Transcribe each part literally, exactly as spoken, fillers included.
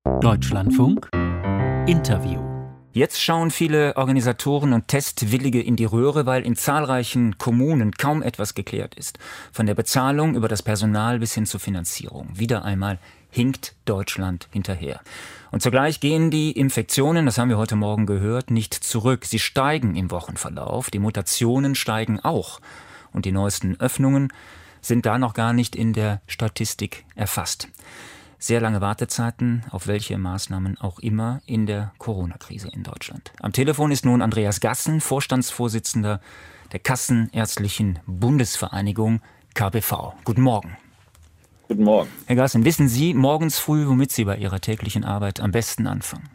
Deutschlandfunk Interview. Jetzt schauen viele Organisatoren und Testwillige in die Röhre, weil in zahlreichen Kommunen kaum etwas geklärt ist. Von der Bezahlung über das Personal bis hin zur Finanzierung. Wieder einmal hinkt Deutschland hinterher. Und zugleich gehen die Infektionen, das haben wir heute Morgen gehört, nicht zurück. Sie steigen im Wochenverlauf. Die Mutationen steigen auch. Und die neuesten Öffnungen sind da noch gar nicht in der Statistik erfasst. Sehr lange Wartezeiten, auf welche Maßnahmen auch immer in der Corona-Krise in Deutschland. Am Telefon ist nun Andreas Gassen, Vorstandsvorsitzender der Kassenärztlichen Bundesvereinigung K B V. Guten Morgen. Guten Morgen. Herr Gassen, wissen Sie morgens früh, womit Sie bei Ihrer täglichen Arbeit am besten anfangen?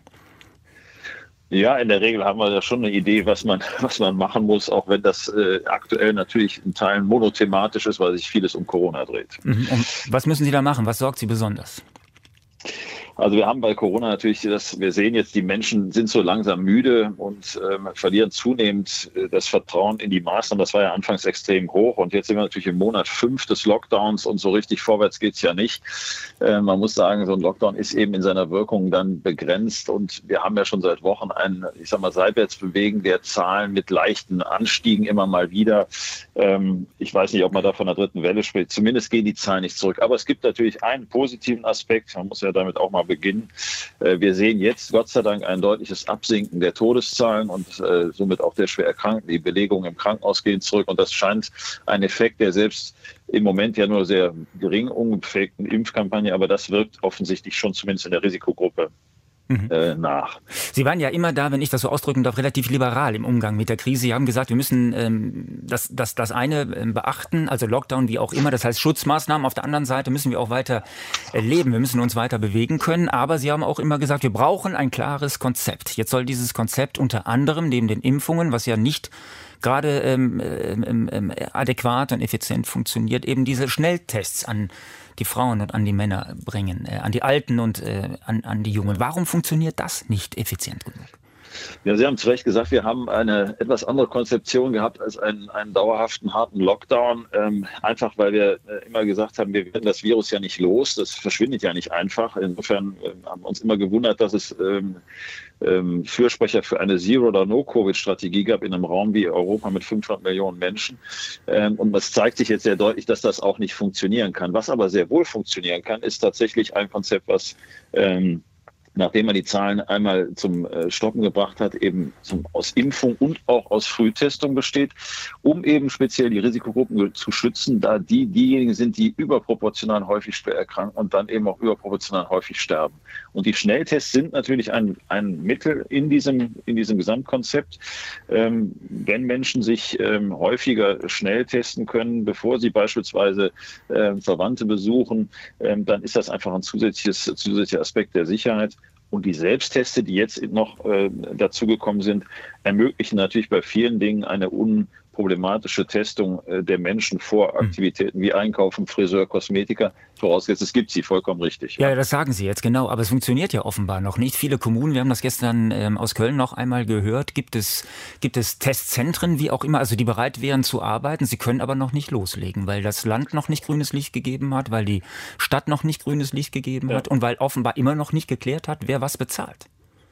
Ja, in der Regel haben wir ja schon eine Idee, was man, was man machen muss, auch wenn das äh, aktuell natürlich in Teilen monothematisch ist, weil sich vieles um Corona dreht. Mhm. Und was müssen Sie da machen? Was sorgt Sie besonders? Also wir haben bei Corona natürlich das, wir sehen jetzt, die Menschen sind so langsam müde und ähm, verlieren zunehmend äh, das Vertrauen in die Maßnahmen. Das war ja anfangs extrem hoch und jetzt sind wir natürlich im Monat fünf des Lockdowns und so richtig vorwärts geht's ja nicht. Äh, man muss sagen, so ein Lockdown ist eben in seiner Wirkung dann begrenzt und wir haben ja schon seit Wochen ein, ich sag mal, Seitwärtsbewegen der Zahlen mit leichten Anstiegen immer mal wieder. Ähm, ich weiß nicht, ob man da von der dritten Welle spricht. Zumindest gehen die Zahlen nicht zurück. Aber es gibt natürlich einen positiven Aspekt. Man muss ja damit auch mal beginnen. Wir sehen jetzt Gott sei Dank ein deutliches Absinken der Todeszahlen und äh, somit auch der schwer Erkrankten. Die Belegungen im Krankenhaus gehen zurück und das scheint ein Effekt der selbst im Moment ja nur sehr gering ungepflegten Impfkampagne, aber das wirkt offensichtlich schon zumindest in der Risikogruppe Mhm. Äh, nach. Sie waren ja immer da, wenn ich das so ausdrücken darf, relativ liberal im Umgang mit der Krise. Sie haben gesagt, wir müssen ähm, das, das, das eine ähm, beachten, also Lockdown, wie auch immer, das heißt Schutzmaßnahmen. Auf der anderen Seite müssen wir auch weiter äh, leben, wir müssen uns weiter bewegen können. Aber Sie haben auch immer gesagt, wir brauchen ein klares Konzept. Jetzt soll dieses Konzept unter anderem neben den Impfungen, was ja nicht gerade ähm, ähm, ähm, adäquat und effizient funktioniert, eben diese Schnelltests an die Frauen und an die Männer bringen, äh, an die Alten und äh, an, an die Jungen. Warum funktioniert das nicht effizient genug? Ja, Sie haben zu Recht gesagt, wir haben eine etwas andere Konzeption gehabt als einen, einen dauerhaften, harten Lockdown. Ähm, einfach, weil wir äh, immer gesagt haben, wir werden das Virus ja nicht los. Das verschwindet ja nicht einfach. Insofern äh, haben wir uns immer gewundert, dass es ähm, ähm, Fürsprecher für eine Zero- oder No-Covid-Strategie gab in einem Raum wie Europa mit fünfhundert Millionen Menschen. Ähm, und es zeigt sich jetzt sehr deutlich, dass das auch nicht funktionieren kann. Was aber sehr wohl funktionieren kann, ist tatsächlich ein Konzept, was ähm, nachdem man die Zahlen einmal zum Stoppen gebracht hat, eben zum, aus Impfung und auch aus Frühtestung besteht, um eben speziell die Risikogruppen zu schützen, da die diejenigen sind, die überproportional häufig schwer erkranken und dann eben auch überproportional häufig sterben. Und die Schnelltests sind natürlich ein, ein Mittel in diesem, in diesem Gesamtkonzept. Ähm, wenn Menschen sich ähm, häufiger schnell testen können, bevor sie beispielsweise äh, Verwandte besuchen, ähm, dann ist das einfach ein zusätzliches, zusätzlicher Aspekt der Sicherheit. Und die Selbstteste, die jetzt noch äh, dazugekommen sind, ermöglichen natürlich bei vielen Dingen eine unproblematische Testung äh, der Menschen vor Aktivitäten wie Einkaufen, Friseur, Kosmetiker. Vorausgesetzt, es gibt sie, vollkommen richtig. Ja, ja, das sagen Sie jetzt, genau. Aber es funktioniert ja offenbar noch nicht. Viele Kommunen, wir haben das gestern ähm, aus Köln noch einmal gehört, gibt es, gibt es Testzentren, wie auch immer, also die bereit wären zu arbeiten. Sie können aber noch nicht loslegen, weil das Land noch nicht grünes Licht gegeben hat, weil die Stadt noch nicht grünes Licht gegeben ja. hat und weil offenbar immer noch nicht geklärt hat, wer was bezahlt.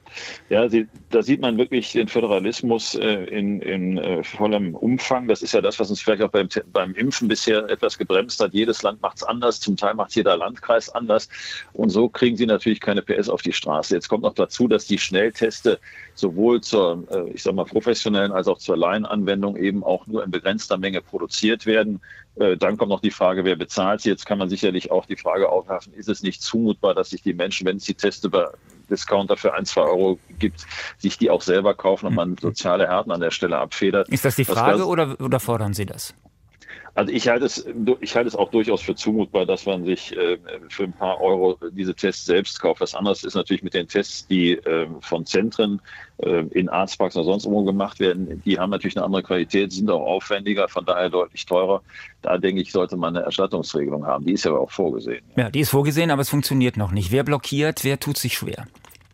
Ja, sie, da sieht man wirklich den Föderalismus äh, in, in äh, vollem Umfang. Das ist ja das, was uns vielleicht auch beim, beim Impfen bisher etwas gebremst hat. Jedes Land macht es anders, zum Teil macht jeder Landkreis anders. Und so kriegen sie natürlich keine P S auf die Straße. Jetzt kommt noch dazu, dass die Schnellteste sowohl zur, äh, ich sag mal, professionellen als auch zur Laienanwendung eben auch nur in begrenzter Menge produziert werden. Äh, dann kommt noch die Frage, wer bezahlt sie. Jetzt kann man sicherlich auch die Frage aufwerfen, ist es nicht zumutbar, dass sich die Menschen, wenn es die Teste über Discounter für ein, zwei Euro gibt, sich die auch selber kaufen und man soziale Härten an der Stelle abfedert. Ist das die Frage das, oder, oder fordern Sie das? Also ich halte es, ich halte es auch durchaus für zumutbar, dass man sich äh, für ein paar Euro diese Tests selbst kauft. Was anderes ist natürlich mit den Tests, die äh, von Zentren äh, in Arztpraxen oder sonst irgendwo gemacht werden. Die haben natürlich eine andere Qualität, sind auch aufwendiger, von daher deutlich teurer. Da denke ich, sollte man eine Erstattungsregelung haben. Die ist ja aber auch vorgesehen. Ja, die ist vorgesehen, aber es funktioniert noch nicht. Wer blockiert, wer tut sich schwer?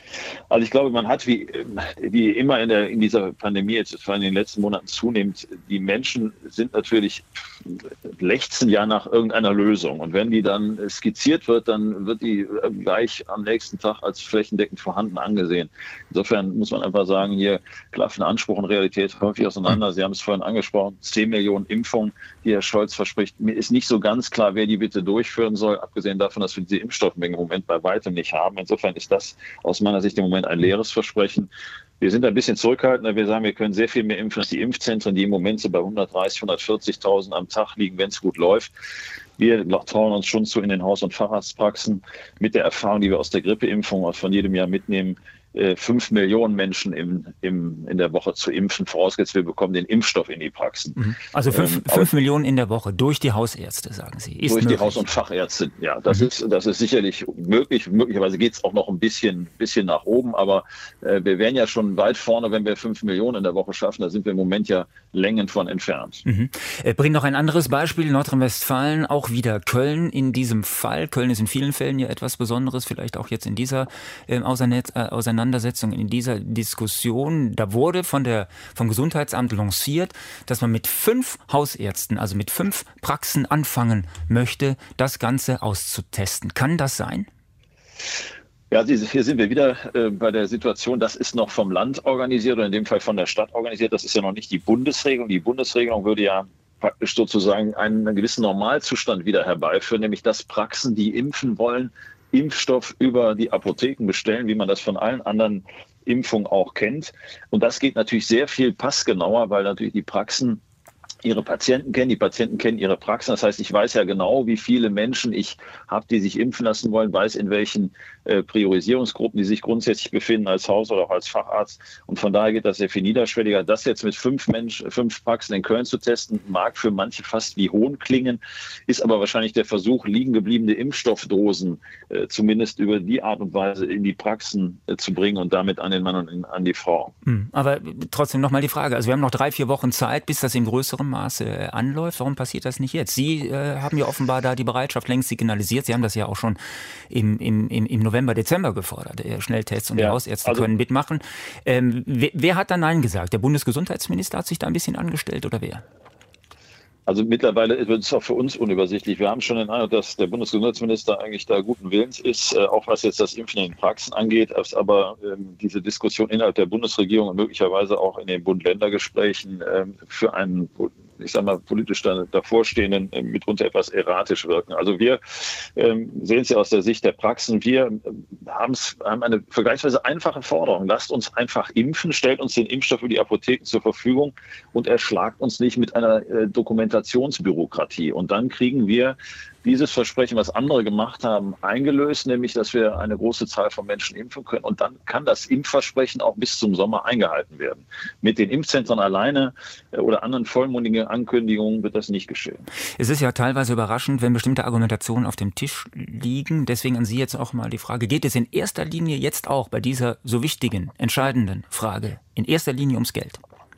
Also ich glaube, man hat wie, wie immer in, der, in dieser Pandemie, jetzt vor allem in den letzten Monaten zunehmend, die Menschen sind natürlich, lechzen ja nach irgendeiner Lösung. Und wenn die dann skizziert wird, dann wird die gleich am nächsten Tag als flächendeckend vorhanden angesehen. Insofern muss man einfach sagen, hier klaffen Anspruch und Realität häufig auseinander. Sie haben es vorhin angesprochen, zehn Millionen Impfungen, die Herr Scholz verspricht. Mir ist nicht so ganz klar, wer die bitte durchführen soll, abgesehen davon, dass wir diese Impfstoffmenge im Moment bei weitem nicht haben. Insofern ist das aus meiner Sicht im Moment ein leeres Versprechen. Wir sind ein bisschen zurückhaltender. Wir sagen, wir können sehr viel mehr impfen als die Impfzentren, die im Moment so bei hundertdreißig, hundertvierzigtausend am Tag liegen, wenn es gut läuft. Wir trauen uns schon zu in den Haus- und Facharztpraxen mit der Erfahrung, die wir aus der Grippeimpfung von jedem Jahr mitnehmen, fünf Millionen Menschen im, im, in der Woche zu impfen, vorausgesetzt wir bekommen den Impfstoff in die Praxen. Also fünf, ähm, fünf Millionen in der Woche durch die Hausärzte, sagen Sie. Ist durch möglich. Die Haus- und Fachärzte, ja. Das, mhm. ist, das ist sicherlich möglich. Möglicherweise geht es auch noch ein bisschen, bisschen nach oben, aber äh, wir wären ja schon weit vorne, wenn wir fünf Millionen in der Woche schaffen. Da sind wir im Moment ja Längen von entfernt. Mhm. Äh, bring noch ein anderes Beispiel, Nordrhein-Westfalen, auch wieder Köln in diesem Fall. Köln ist in vielen Fällen ja etwas Besonderes, vielleicht auch jetzt in dieser äh, Auseinandersetzung. Auseinandersetzung, in dieser Diskussion, da wurde von der, vom Gesundheitsamt lanciert, dass man mit fünf Hausärzten, also mit fünf Praxen anfangen möchte, das Ganze auszutesten. Kann das sein? Ja, hier sind wir wieder äh, bei der Situation, das ist noch vom Land organisiert oder in dem Fall von der Stadt organisiert. Das ist ja noch nicht die Bundesregelung. Die Bundesregelung würde ja praktisch sozusagen einen gewissen Normalzustand wieder herbeiführen, nämlich dass Praxen, die impfen wollen, Impfstoff über die Apotheken bestellen, wie man das von allen anderen Impfungen auch kennt. Und das geht natürlich sehr viel passgenauer, weil natürlich die Praxen ihre Patienten kennen, die Patienten kennen ihre Praxen. Das heißt, ich weiß ja genau, wie viele Menschen ich habe, die sich impfen lassen wollen, weiß, in welchen äh, Priorisierungsgruppen die sich grundsätzlich befinden als Haus- oder auch als Facharzt. Und von daher geht das sehr viel niederschwelliger. Das jetzt mit fünf Menschen, fünf Praxen in Köln zu testen, mag für manche fast wie Hohn klingen, ist aber wahrscheinlich der Versuch, liegen gebliebene Impfstoffdosen äh, zumindest über die Art und Weise in die Praxen äh, zu bringen und damit an den Mann und in, an die Frau. Aber trotzdem nochmal die Frage. Also wir haben noch drei, vier Wochen Zeit, bis das im größeren Maße anläuft. Warum passiert das nicht jetzt? Sie äh, haben ja offenbar da die Bereitschaft längst signalisiert. Sie haben das ja auch schon im, im, im November, Dezember gefordert. Schnelltests und ja, die Hausärzte also, können mitmachen. Ähm, wer, wer hat da Nein gesagt? Der Bundesgesundheitsminister hat sich da ein bisschen angestellt oder wer? Also mittlerweile wird es auch für uns unübersichtlich. Wir haben schon den Eindruck, dass der Bundesgesundheitsminister eigentlich da guten Willens ist, äh, auch was jetzt das Impfen in den Praxen angeht. Aber ähm, diese Diskussion innerhalb der Bundesregierung und möglicherweise auch in den Bund-Länder-Gesprächen ähm, für einen, ich sag mal, politisch da, davorstehenden äh, mitunter etwas erratisch wirken. Also wir ähm, sehen es ja aus der Sicht der Praxen. Wir äh, haben eine vergleichsweise einfache Forderung. Lasst uns einfach impfen, stellt uns den Impfstoff für die Apotheken zur Verfügung und erschlagt uns nicht mit einer äh, Dokumentationsbürokratie. Und dann kriegen wir dieses Versprechen, was andere gemacht haben, eingelöst, nämlich, dass wir eine große Zahl von Menschen impfen können. Und dann kann das Impfversprechen auch bis zum Sommer eingehalten werden. Mit den Impfzentren alleine oder anderen vollmundigen Ankündigungen wird das nicht geschehen. Es ist ja teilweise überraschend, wenn bestimmte Argumentationen auf dem Tisch liegen. Deswegen an Sie jetzt auch mal die Frage, geht es in erster Linie jetzt auch bei dieser so wichtigen, entscheidenden Frage in erster Linie ums Geld?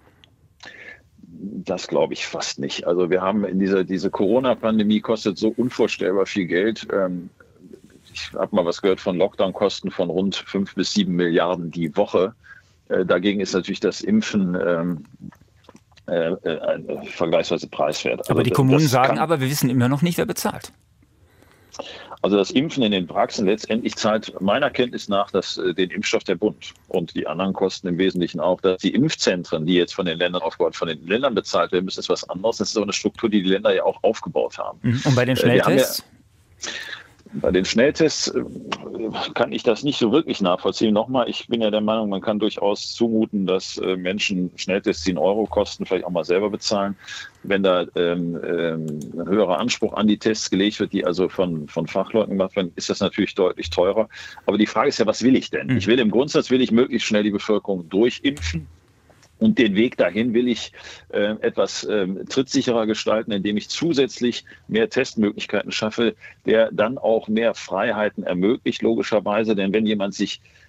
Das glaube ich fast nicht. Also wir haben in dieser diese Corona-Pandemie kostet so unvorstellbar viel Geld. Ich habe mal was gehört von Lockdown-Kosten von rund fünf bis sieben Milliarden die Woche. Dagegen ist natürlich das Impfen ähm, äh, äh, vergleichsweise preiswert. Aber also die das, Kommunen das sagen kann, aber, wir wissen immer noch nicht, wer bezahlt. Also das Impfen in den Praxen letztendlich zahlt meiner Kenntnis nach das, den Impfstoff der Bund und die anderen Kosten im Wesentlichen auch. Dass die Impfzentren, die jetzt von den Ländern aufgebaut, von den Ländern bezahlt werden müssen, ist was anderes. Das ist so eine Struktur, die die Länder ja auch aufgebaut haben. Und bei den Schnelltests? Bei den Schnelltests kann ich das nicht so wirklich nachvollziehen. Nochmal, ich bin ja der Meinung, man kann durchaus zumuten, dass Menschen Schnelltests, die einen Euro kosten, vielleicht auch mal selber bezahlen. Wenn da ähm, ähm, ein höherer Anspruch an die Tests gelegt wird, die also von, von Fachleuten gemacht werden, ist das natürlich deutlich teurer. Aber die Frage ist ja, was will ich denn? Ich will im Grundsatz, will ich möglichst schnell die Bevölkerung durchimpfen. Und den Weg dahin will ich äh, etwas äh, trittsicherer gestalten, indem ich zusätzlich mehr Testmöglichkeiten schaffe, der dann auch mehr Freiheiten ermöglicht, logischerweise. Denn wenn jemand sich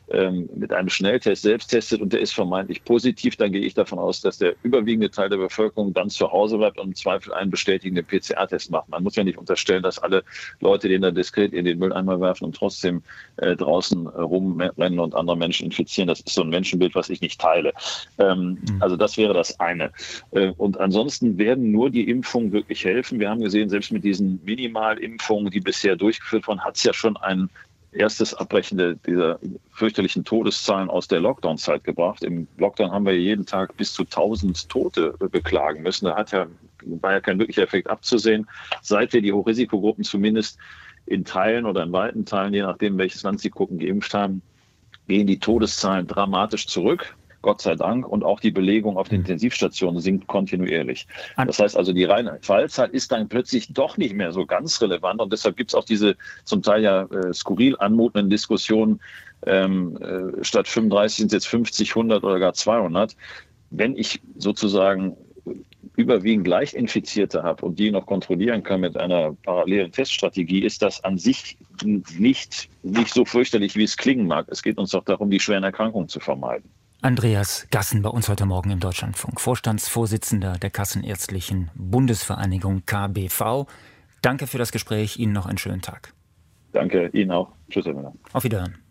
ähm, mit einem Schnelltest selbst testet und der ist vermeintlich positiv, dann gehe ich davon aus, dass der überwiegende Teil der Bevölkerung dann zu Hause bleibt und im Zweifel einen bestätigenden P C R-Test macht. Man muss ja nicht unterstellen, dass alle Leute, den da diskret in den Mülleimer werfen und trotzdem äh, draußen äh, rumrennen und andere Menschen infizieren. Das ist so ein Menschenbild, was ich nicht teile. Ähm, mhm. Also das wäre das eine. Äh, und ansonsten werden nur die Impfungen wirklich helfen. Wir haben gesehen, selbst mit diesen Minimalimpfungen, die bisher durchgeführt wurden, hat es ja schon ein erstes Abbrechen der, dieser fürchterlichen Todeszahlen aus der Lockdown-Zeit gebracht. Im Lockdown haben wir jeden Tag bis zu tausend Tote beklagen müssen. Da hat ja, war ja kein wirklicher Effekt abzusehen. Seit wir die Hochrisikogruppen zumindest in Teilen oder in weiten Teilen, je nachdem, welches Land sie gucken, geimpft haben, gehen die Todeszahlen dramatisch zurück. Gott sei Dank. Und auch die Belegung auf den Intensivstationen sinkt kontinuierlich. Das heißt also, die reine Fallzahl ist dann plötzlich doch nicht mehr so ganz relevant. Und deshalb gibt es auch diese zum Teil ja äh, skurril anmutenden Diskussionen, ähm, äh, statt fünfunddreißig sind es jetzt fünfzig, hundert oder gar zweihundert. Wenn ich sozusagen überwiegend Leichtinfizierte habe und die noch kontrollieren kann mit einer parallelen Teststrategie, ist das an sich nicht, nicht so fürchterlich, wie es klingen mag. Es geht uns doch darum, die schweren Erkrankungen zu vermeiden. Andreas Gassen bei uns heute Morgen im Deutschlandfunk, Vorstandsvorsitzender der Kassenärztlichen Bundesvereinigung K B V. Danke für das Gespräch, Ihnen noch einen schönen Tag. Danke, Ihnen auch. Tschüss, Herr Müller. Auf Wiederhören.